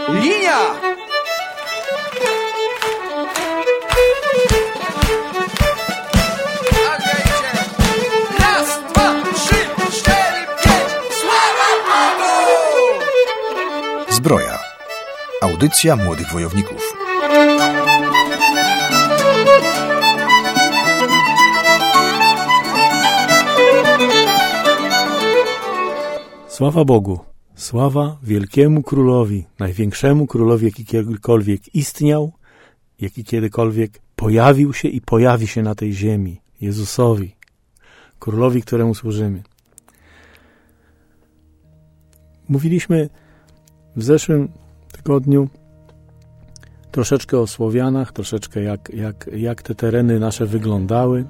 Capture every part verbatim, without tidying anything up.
Linia! Raz, dwa, trzy, cztery, pięć. Sława Bogu! Zbroja. Audycja młodych wojowników. Sława Bogu, sława wielkiemu królowi, największemu królowi, jaki kiedykolwiek istniał, jaki kiedykolwiek pojawił się i pojawi się na tej ziemi, Jezusowi, królowi, któremu służymy. Mówiliśmy w zeszłym tygodniu troszeczkę o Słowianach, troszeczkę jak, jak, jak te tereny nasze wyglądały,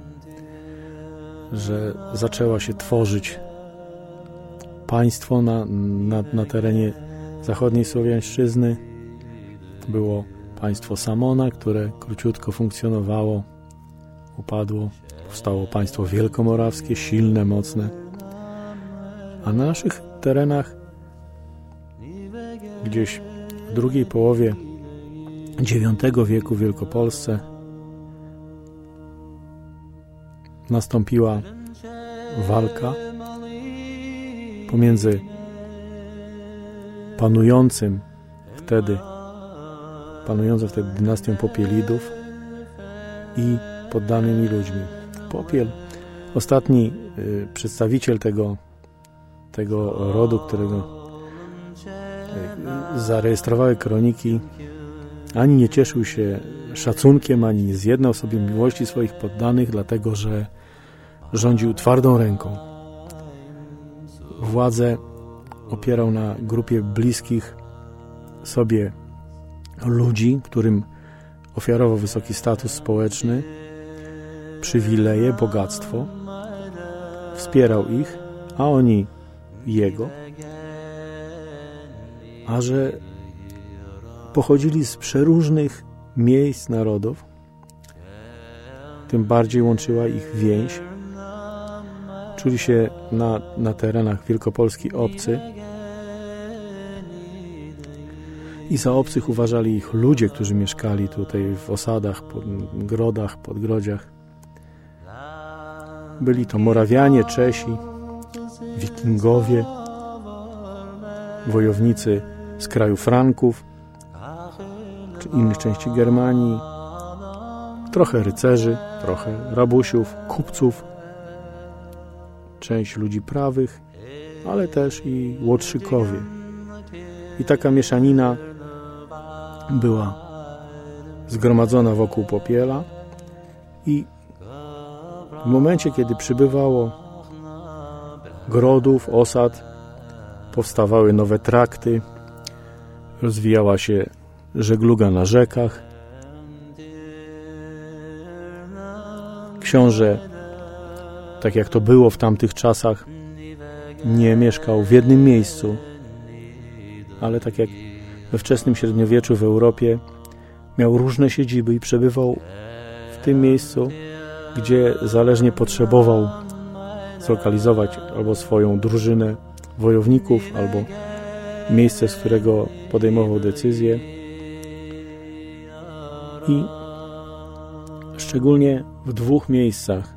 że zaczęła się tworzyć państwo na, na, na terenie zachodniej Słowiańszczyzny. Było państwo Samona, które króciutko funkcjonowało, upadło. Powstało państwo wielkomorawskie, silne, mocne. A na naszych terenach gdzieś w drugiej połowie dziewiątego wieku w Wielkopolsce nastąpiła walka pomiędzy panującym wtedy panującą wtedy dynastią Popielidów i poddanymi ludźmi. Popiel, ostatni y, przedstawiciel tego, tego rodu, którego y, zarejestrowały kroniki, ani nie cieszył się szacunkiem, ani nie zjednał sobie miłości swoich poddanych, dlatego że rządził twardą ręką. Władzę opierał na grupie bliskich sobie ludzi, którym ofiarował wysoki status społeczny, przywileje, bogactwo. Wspierał ich, a oni jego. A że pochodzili z przeróżnych miejsc, narodów, tym bardziej łączyła ich więź. Czuli się na, na terenach Wielkopolski obcy i za obcych uważali ich ludzie, którzy mieszkali tutaj w osadach, pod grodach, podgrodziach. Byli to Morawianie, Czesi, Wikingowie, wojownicy z kraju Franków czy innych części Germanii, trochę rycerzy, trochę rabusiów, kupców, część ludzi prawych, ale też i łotrzykowie. I taka mieszanina była zgromadzona wokół Popiela i w momencie, kiedy przybywało grodów, osad, powstawały nowe trakty, rozwijała się żegluga na rzekach. Książę, tak jak to było w tamtych czasach, nie mieszkał w jednym miejscu, ale tak jak we wczesnym średniowieczu w Europie miał różne siedziby i przebywał w tym miejscu, gdzie zależnie potrzebował zlokalizować albo swoją drużynę wojowników, albo miejsce, z którego podejmował decyzje. I szczególnie w dwóch miejscach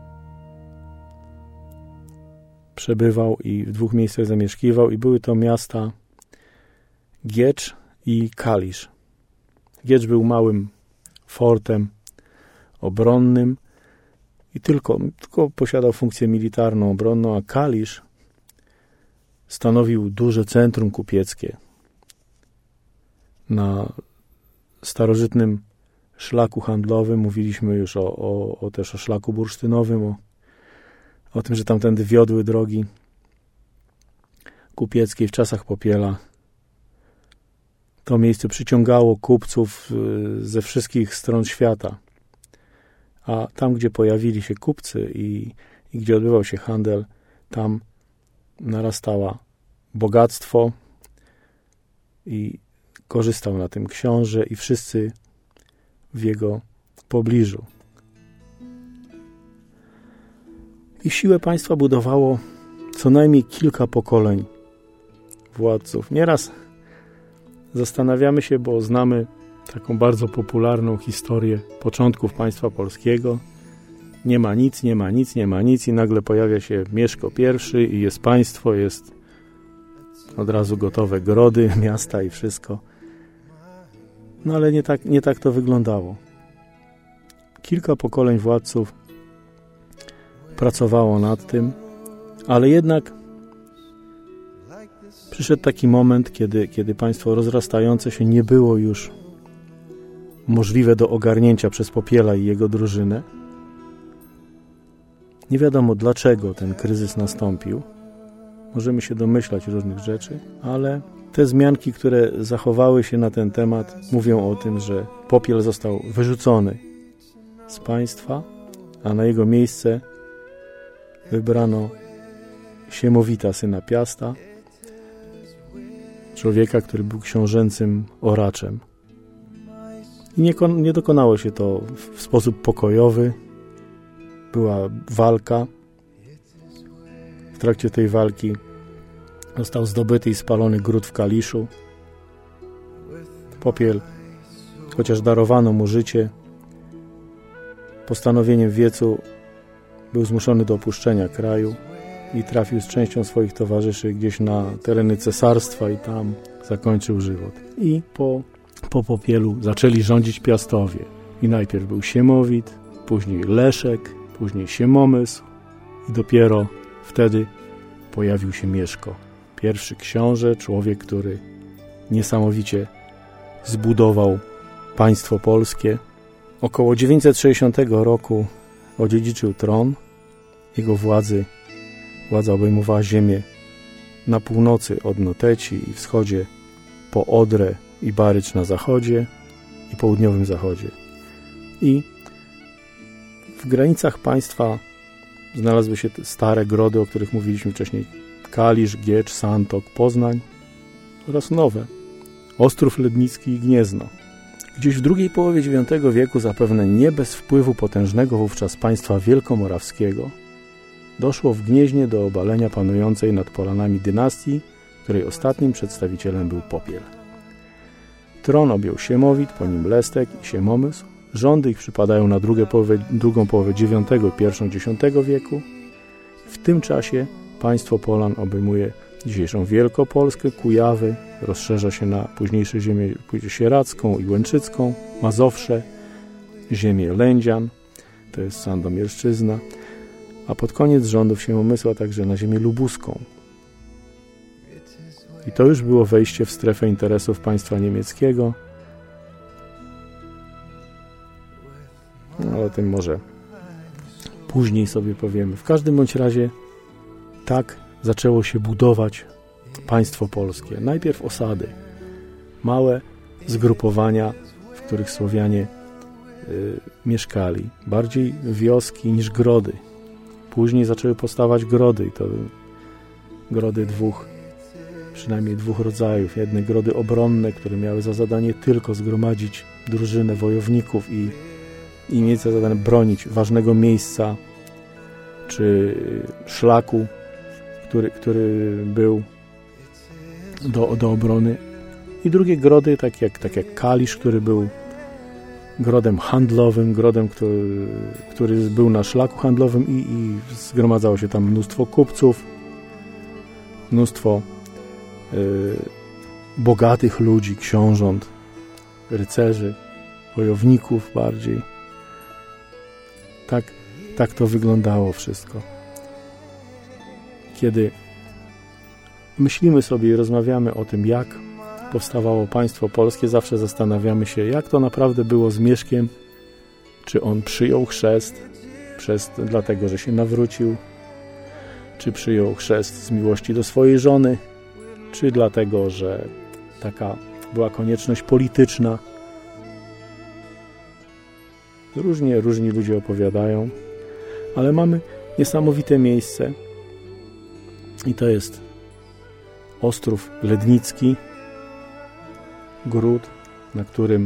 przebywał i w dwóch miejscach zamieszkiwał i były to miasta Giecz i Kalisz. Giecz był małym fortem obronnym i tylko, tylko posiadał funkcję militarną, obronną, a Kalisz stanowił duże centrum kupieckie na starożytnym szlaku handlowym. Mówiliśmy już o, o, o też o szlaku bursztynowym, o, o tym, że tamtędy wiodły drogi kupieckiej w czasach Popiela. To miejsce przyciągało kupców ze wszystkich stron świata. A tam, gdzie pojawili się kupcy i, i gdzie odbywał się handel, tam narastała bogactwo i korzystał na tym książę i wszyscy w jego pobliżu. I siłę państwa budowało co najmniej kilka pokoleń władców. Nieraz Zastanawiamy się, bo znamy taką bardzo popularną historię początków państwa polskiego. Nie ma nic, nie ma nic, nie ma nic i nagle pojawia się Mieszko I i jest państwo, jest od razu gotowe grody, miasta i wszystko. No ale nie tak, nie tak to wyglądało. Kilka pokoleń władców pracowało nad tym, ale jednak przyszedł taki moment, kiedy, kiedy państwo rozrastające się nie było już możliwe do ogarnięcia przez Popiela i jego drużynę. Nie wiadomo, dlaczego ten kryzys nastąpił. Możemy się domyślać różnych rzeczy, ale te wzmianki, które zachowały się na ten temat, mówią o tym, że Popiel został wyrzucony z państwa, a na jego miejsce wybrano Siemowita, syna Piasta, człowieka, który był książęcym oraczem. I nie, nie dokonało się to w, w sposób pokojowy. Była walka. W trakcie tej walki został zdobyty i spalony gród w Kaliszu. Popiel, chociaż darowano mu życie, postanowieniem wiecu był zmuszony do opuszczenia kraju i trafił z częścią swoich towarzyszy gdzieś na tereny cesarstwa i tam zakończył żywot. I po, po Popielu zaczęli rządzić Piastowie. I najpierw był Siemowit, później Leszek, później Siemomysł i dopiero wtedy pojawił się Mieszko. Pierwszy książę, człowiek, który niesamowicie zbudował państwo polskie. Około dziewięćset sześćdziesiątego roku odziedziczył tron. Jego władzy, władza obejmowała ziemię na północy od Noteci i wschodzie po Odrę i Barycz na zachodzie i południowym zachodzie. I w granicach państwa znalazły się te stare grody, o których mówiliśmy wcześniej. Kalisz, Giecz, Santok, Poznań oraz nowe. Ostrów Lednicki i Gniezno. Gdzieś w drugiej połowie dziewiątego wieku, zapewne nie bez wpływu potężnego wówczas państwa wielkomorawskiego, doszło w Gnieźnie do obalenia panującej nad Polanami dynastii, której ostatnim przedstawicielem był Popiel. Tron objął Siemowit, po nim Lestek i Siemomysł. Rządy ich przypadają na drugą połowę, drugą połowę dziewiątego i pierwszą dziesiątego wieku. W tym czasie państwo Polan obejmuje dzisiejszą Wielkopolskę, Kujawy, rozszerza się na późniejsze ziemię sieradzką i łęczycką, Mazowsze, ziemię Lędzian, to jest Sandomierszczyzna, a pod koniec rządów Siemomysła także na ziemię lubuską. I to już było wejście w strefę interesów państwa niemieckiego. No, ale o tym może później sobie powiemy. W każdym bądź razie tak zaczęło się budować państwo polskie. Najpierw osady, małe zgrupowania, w których Słowianie y, mieszkali. Bardziej wioski niż grody. Później zaczęły powstawać grody i to grody dwóch, przynajmniej dwóch rodzajów. Jedne grody obronne, które miały za zadanie tylko zgromadzić drużynę wojowników i, i mieć za zadanie bronić ważnego miejsca czy szlaku, który, który był do, do obrony. I drugie grody, tak jak, tak jak Kalisz, który był grodem handlowym, grodem, który, który był na szlaku handlowym i, i zgromadzało się tam mnóstwo kupców, mnóstwo y, bogatych ludzi, książąt, rycerzy, wojowników bardziej. Tak, tak to wyglądało wszystko. Kiedy myślimy sobie i rozmawiamy o tym, jak powstawało państwo polskie, zawsze zastanawiamy się, jak to naprawdę było z Mieszkiem. Czy on przyjął chrzest przez, dlatego, że się nawrócił, czy przyjął chrzest z miłości do swojej żony, czy dlatego, że taka była konieczność polityczna. Różnie, różni ludzie opowiadają, ale mamy niesamowite miejsce i to jest Ostrów Lednicki, gród, na którym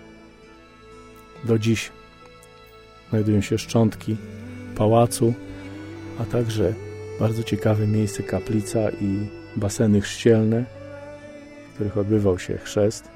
do dziś znajdują się szczątki pałacu, a także bardzo ciekawe miejsce, kaplica i baseny chrzcielne. których odbywał się chrzest.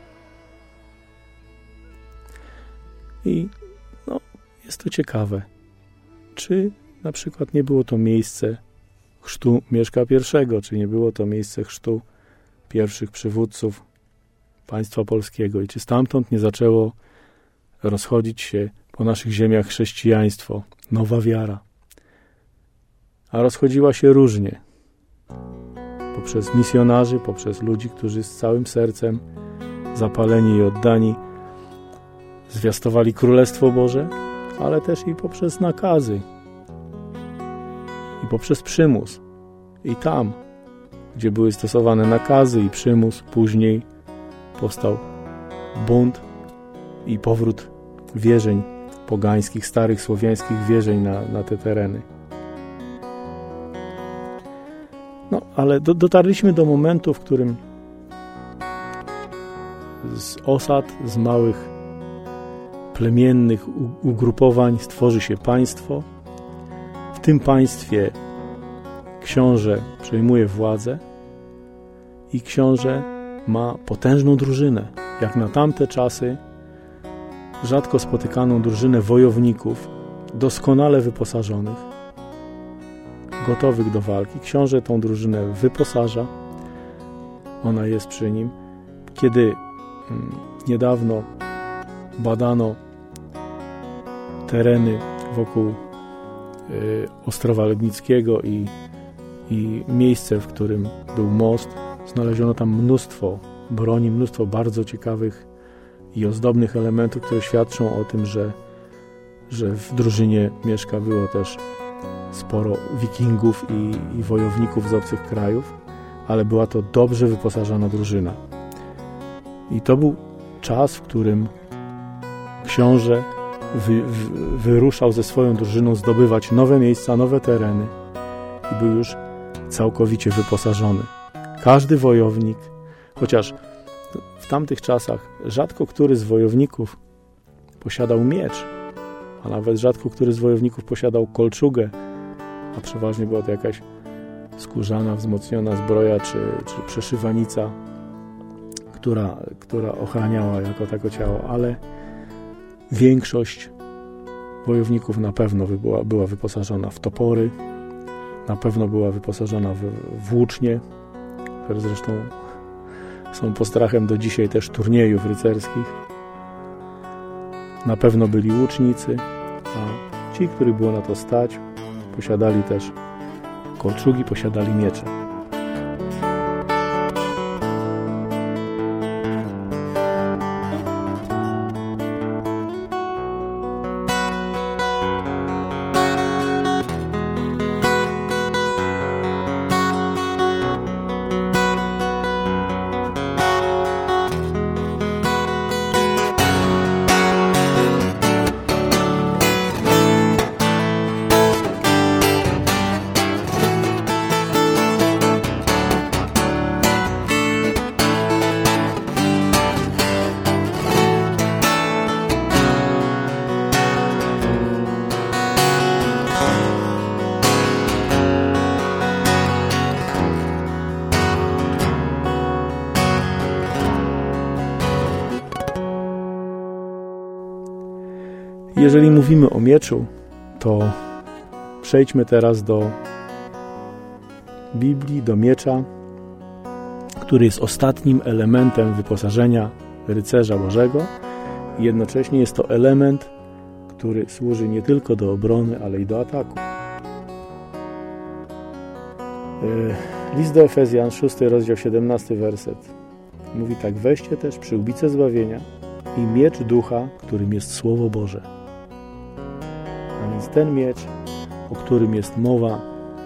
I no, jest to ciekawe, czy na przykład nie było to miejsce chrztu Mieszka I, czy nie było to miejsce chrztu pierwszych przywódców państwa polskiego i czy stamtąd nie zaczęło rozchodzić się po naszych ziemiach chrześcijaństwo, nowa wiara. A rozchodziła się różnie. Poprzez misjonarzy, poprzez ludzi, którzy z całym sercem zapaleni i oddani zwiastowali Królestwo Boże, ale też i poprzez nakazy i poprzez przymus. I tam, gdzie były stosowane nakazy i przymus, później powstał bunt i powrót wierzeń pogańskich, starych słowiańskich wierzeń na, na te tereny. No, ale do, dotarliśmy do momentu, w którym z osad, z małych plemiennych ugrupowań stworzy się państwo. W tym państwie książę przejmuje władzę i książę ma potężną drużynę. Jak na tamte czasy rzadko spotykaną drużynę wojowników, doskonale wyposażonych, gotowych do walki. Książę tą drużynę wyposaża. Ona jest przy nim. Kiedy mm, niedawno badano tereny wokół y, Ostrowa Legnickiego i, i miejsce, w którym był most, znaleziono tam mnóstwo broni, mnóstwo bardzo ciekawych i ozdobnych elementów, które świadczą o tym, że, że w drużynie Mieszka było też sporo wikingów i, i wojowników z obcych krajów, ale była to dobrze wyposażona drużyna. I to był czas, w którym książę wy, wy, wyruszał ze swoją drużyną zdobywać nowe miejsca, nowe tereny i był już całkowicie wyposażony. Każdy wojownik, chociaż w tamtych czasach rzadko który z wojowników posiadał miecz, a nawet rzadko który z wojowników posiadał kolczugę, a przeważnie była to jakaś skórzana, wzmocniona zbroja czy, czy przeszywanica, która, która ochraniała jako tako ciało, ale większość wojowników na pewno była, była wyposażona w topory, na pewno była wyposażona w, w włócznie, które zresztą są postrachem do dzisiaj też turniejów rycerskich. Na pewno byli łucznicy, a ci, których było na to stać, posiadali też kolczugi, posiadali miecze. Jeżeli mówimy o mieczu, to przejdźmy teraz do Biblii, do miecza, który jest ostatnim elementem wyposażenia rycerza Bożego i jednocześnie jest to element, który służy nie tylko do obrony, ale i do ataku. List do Efezjan, szósty rozdział, siedemnasty werset mówi tak: weźcie też przyłbicę zbawienia i miecz ducha, którym jest Słowo Boże. A więc ten miecz, o którym jest mowa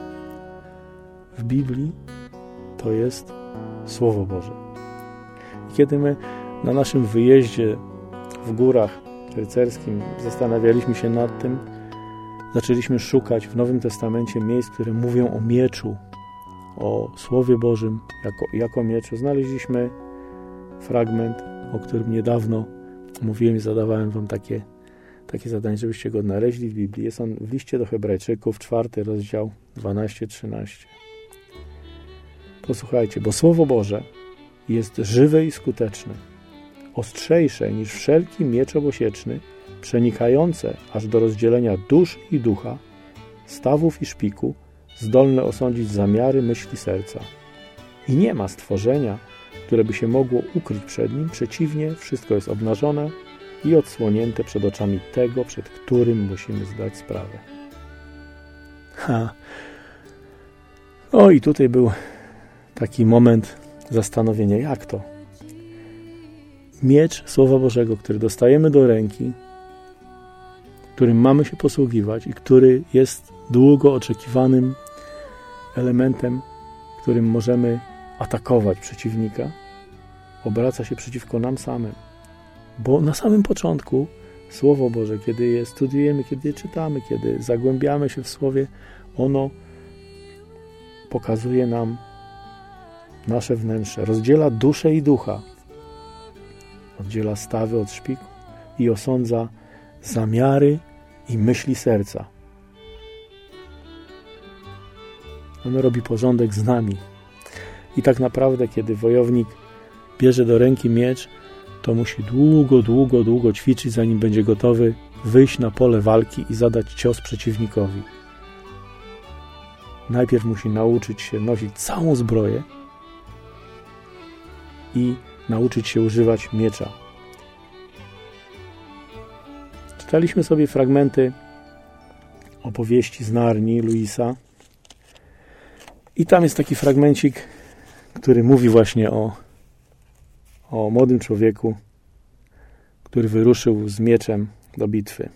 w Biblii, to jest Słowo Boże. I kiedy my na naszym wyjeździe w górach rycerskim zastanawialiśmy się nad tym, zaczęliśmy szukać w Nowym Testamencie miejsc, które mówią o mieczu, o Słowie Bożym jako, jako mieczu. Znaleźliśmy fragment, o którym niedawno mówiłem i zadawałem wam takie, takie zadanie, żebyście go odnaleźli w Biblii. Jest on w liście do Hebrajczyków, czwarty rozdział, dwanaście trzynaście. Posłuchajcie, bo Słowo Boże jest żywe i skuteczne, ostrzejsze niż wszelki miecz obosieczny, przenikające aż do rozdzielenia dusz i ducha, stawów i szpiku, zdolne osądzić zamiary myśli serca. I nie ma stworzenia, które by się mogło ukryć przed nim. Przeciwnie, wszystko jest obnażone i odsłonięte przed oczami tego, przed którym musimy zdać sprawę. Ha. O, i tutaj był taki moment zastanowienia, jak to? Miecz Słowa Bożego, który dostajemy do ręki, którym mamy się posługiwać i który jest długo oczekiwanym elementem, którym możemy atakować przeciwnika, obraca się przeciwko nam samym. Bo na samym początku Słowo Boże, kiedy je studiujemy, kiedy je czytamy, kiedy zagłębiamy się w Słowie, ono pokazuje nam nasze wnętrze, rozdziela duszę i ducha, oddziela stawy od szpiku i osądza zamiary i myśli serca. Ono robi porządek z nami. I tak naprawdę, kiedy wojownik bierze do ręki miecz, to musi długo, długo, długo ćwiczyć, zanim będzie gotowy wyjść na pole walki i zadać cios przeciwnikowi. Najpierw musi nauczyć się nosić całą zbroję i nauczyć się używać miecza. Czytaliśmy sobie fragmenty opowieści z Narni Louisa i tam jest taki fragmencik, który mówi właśnie o, o młodym człowieku, który wyruszył z mieczem do bitwy.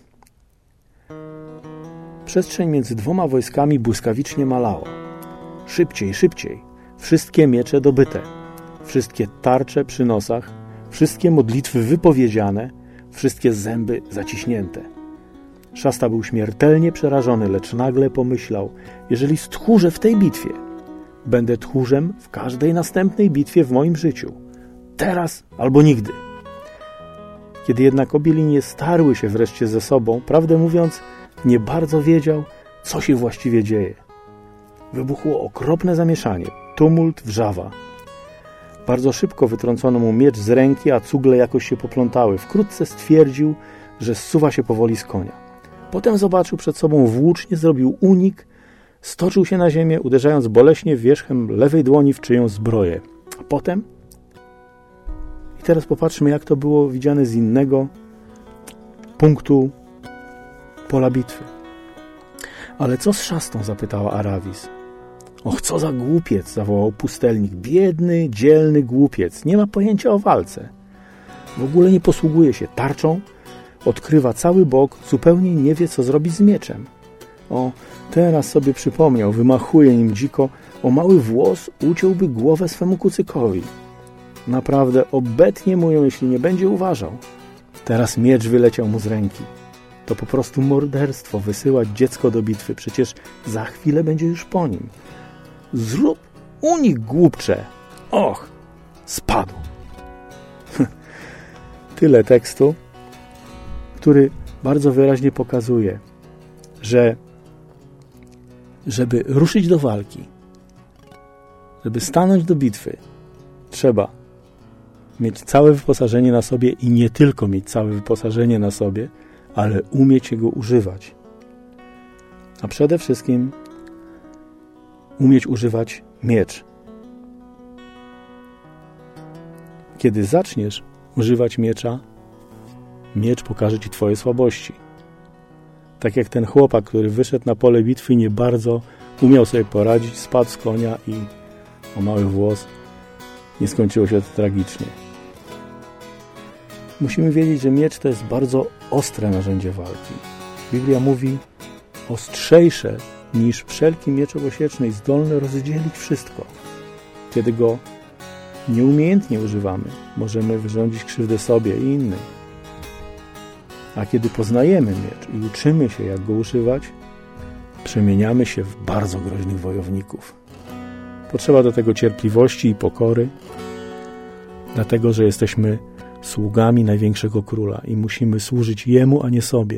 Przestrzeń między dwoma wojskami błyskawicznie malała. Szybciej, szybciej. Wszystkie miecze dobyte. Wszystkie tarcze przy nosach. Wszystkie modlitwy wypowiedziane. Wszystkie zęby zaciśnięte. Szasta był śmiertelnie przerażony, lecz nagle pomyślał, jeżeli stchórzę w tej bitwie, będę tchórzem w każdej następnej bitwie w moim życiu. Teraz albo nigdy. Kiedy jednak obie linie starły się wreszcie ze sobą, prawdę mówiąc, nie bardzo wiedział, co się właściwie dzieje. Wybuchło okropne zamieszanie, tumult, wrzawa. Bardzo szybko wytrącono mu miecz z ręki, a cugle jakoś się poplątały. Wkrótce stwierdził, że zsuwa się powoli z konia. Potem zobaczył przed sobą włócznie, zrobił unik, stoczył się na ziemię, uderzając boleśnie wierzchem lewej dłoni w czyjąś zbroję. A potem... I teraz popatrzmy, jak to było widziane z innego punktu pola bitwy. Ale co z szastą? Zapytała Arawis. Och, co za głupiec, zawołał pustelnik. Biedny, dzielny głupiec. Nie ma pojęcia o walce. W ogóle nie posługuje się tarczą. Odkrywa cały bok. Zupełnie nie wie, co zrobić z mieczem. O, teraz sobie przypomniał. Wymachuje nim dziko. O mały włos uciąłby głowę swemu kucykowi. Naprawdę obetnie mu ją, jeśli nie będzie uważał. Teraz miecz wyleciał mu z ręki. To po prostu morderstwo wysyłać dziecko do bitwy. Przecież za chwilę będzie już po nim. Zrób unik, głupcze. Och, spadł. Tyle tekstu, który bardzo wyraźnie pokazuje, że żeby ruszyć do walki, żeby stanąć do bitwy, trzeba mieć całe wyposażenie na sobie i nie tylko mieć całe wyposażenie na sobie, ale umieć jego używać. A przede wszystkim umieć używać miecz. Kiedy zaczniesz używać miecza, miecz pokaże ci twoje słabości. Tak jak ten chłopak, który wyszedł na pole bitwy, nie bardzo umiał sobie poradzić, spadł z konia i o mały włos nie skończyło się to tragicznie. Musimy wiedzieć, że miecz to jest bardzo ostre narzędzie walki. Biblia mówi ostrzejsze niż wszelki miecz obosieczny i zdolny rozdzielić wszystko. Kiedy go nieumiejętnie używamy, możemy wyrządzić krzywdę sobie i innym. A kiedy poznajemy miecz i uczymy się, jak go używać, przemieniamy się w bardzo groźnych wojowników. Potrzeba do tego cierpliwości i pokory, dlatego, że jesteśmy sługami największego króla i musimy służyć Jemu, a nie sobie.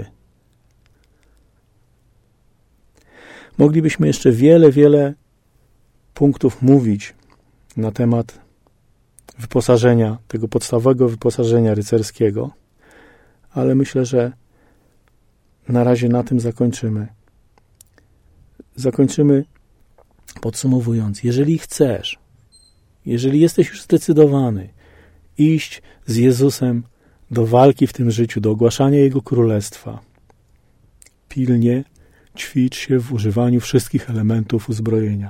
Moglibyśmy jeszcze wiele, wiele punktów mówić na temat wyposażenia, tego podstawowego wyposażenia rycerskiego, ale myślę, że na razie na tym zakończymy. Zakończymy podsumowując. Jeżeli chcesz, jeżeli jesteś już zdecydowany iść z Jezusem do walki w tym życiu, do ogłaszania Jego Królestwa, pilnie ćwicz się w używaniu wszystkich elementów uzbrojenia.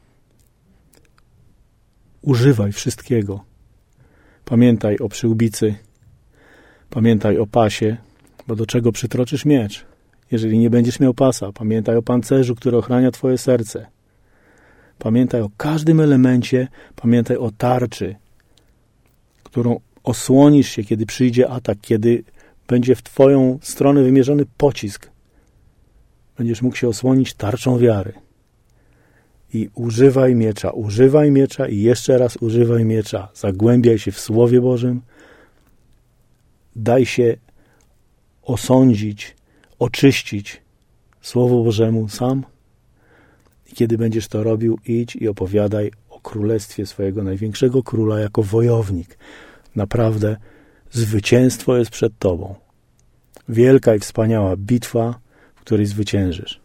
Używaj wszystkiego. Pamiętaj o przyłbicy, pamiętaj o pasie, bo do czego przytroczysz miecz? Jeżeli nie będziesz miał pasa, pamiętaj o pancerzu, który ochrania twoje serce. Pamiętaj o każdym elemencie, pamiętaj o tarczy, którą osłonisz się, kiedy przyjdzie atak, kiedy będzie w twoją stronę wymierzony pocisk. Będziesz mógł się osłonić tarczą wiary. I używaj miecza, używaj miecza i jeszcze raz używaj miecza. Zagłębiaj się w Słowie Bożym. Daj się osądzić, oczyścić Słowu Bożemu sam. I kiedy będziesz to robił, idź i opowiadaj o królestwie swojego największego króla jako wojownik. Naprawdę zwycięstwo jest przed tobą. Wielka i wspaniała bitwa, w której zwyciężysz.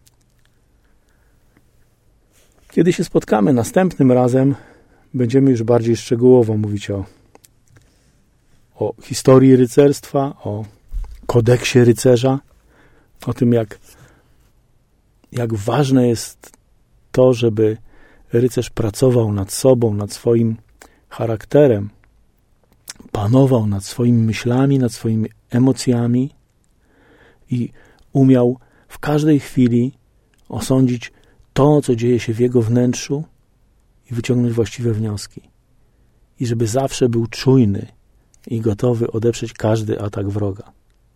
Kiedy się spotkamy następnym razem, będziemy już bardziej szczegółowo mówić o, o historii rycerstwa, o kodeksie rycerza, o tym, jak, jak ważne jest to, żeby rycerz pracował nad sobą, nad swoim charakterem, panował nad swoimi myślami, nad swoimi emocjami i umiał w każdej chwili osądzić to, co dzieje się w jego wnętrzu i wyciągnąć właściwe wnioski. I żeby zawsze był czujny i gotowy odeprzeć każdy atak wroga.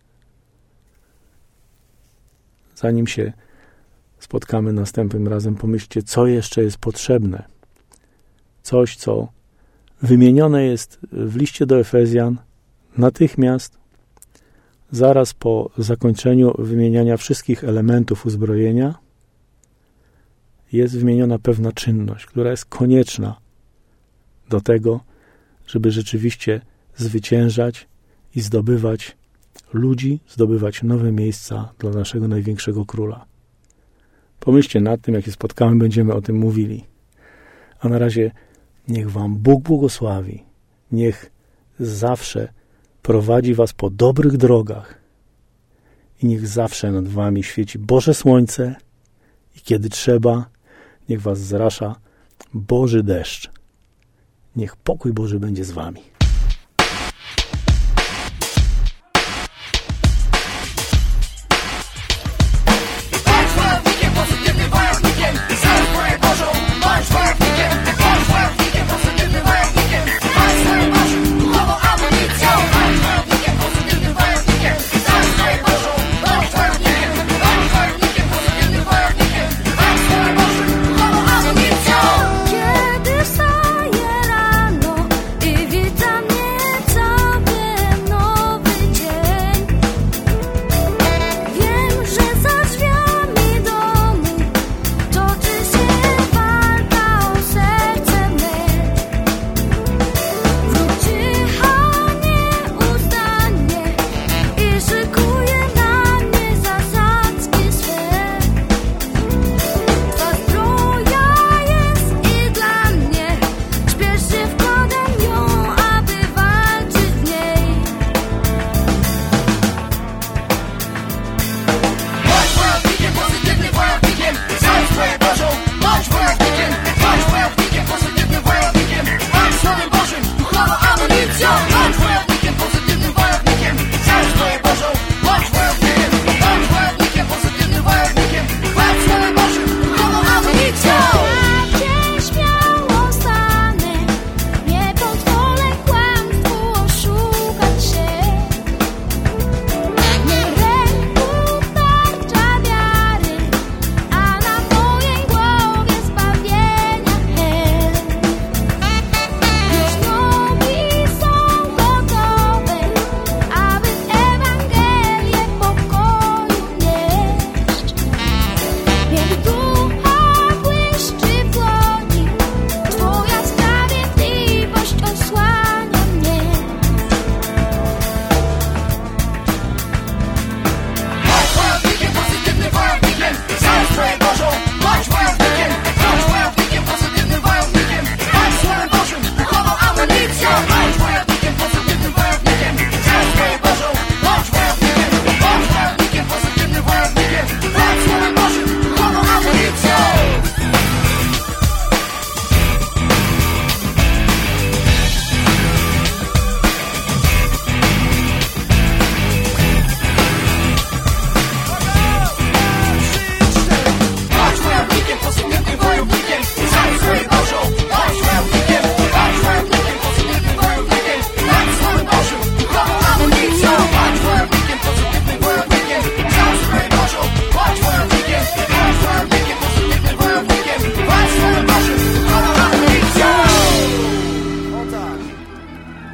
Zanim się spotkamy następnym razem, pomyślcie, co jeszcze jest potrzebne. Coś, co wymienione jest w liście do Efezjan natychmiast, zaraz po zakończeniu wymieniania wszystkich elementów uzbrojenia, jest wymieniona pewna czynność, która jest konieczna do tego, żeby rzeczywiście zwyciężać i zdobywać ludzi, zdobywać nowe miejsca dla naszego największego króla. Pomyślcie nad tym, jak się spotkamy, będziemy o tym mówili. A na razie niech wam Bóg błogosławi. Niech zawsze prowadzi was po dobrych drogach i niech zawsze nad wami świeci Boże słońce i kiedy trzeba, niech was zrasza Boży deszcz. Niech pokój Boży będzie z wami. Bądź wojownikiem, pozytywnym wojownikiem. Całą zbroję Bożą. Bądź wojownikiem, bądź wojownikiem, pozytywnym wojownikiem. Bądź swoją Bożą, duchową amunicją. Bądź wojownikiem, pozytywnym wojownikiem. Całą zbroję Bożą. Bądź wojownikiem, bądź wojownikiem, pozytywnym wojownikiem. Bądź swoją Bożą, duchową amunicją. Kiedy wstaję rano i witam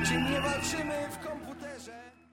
Czym nie walczymy w komputerze.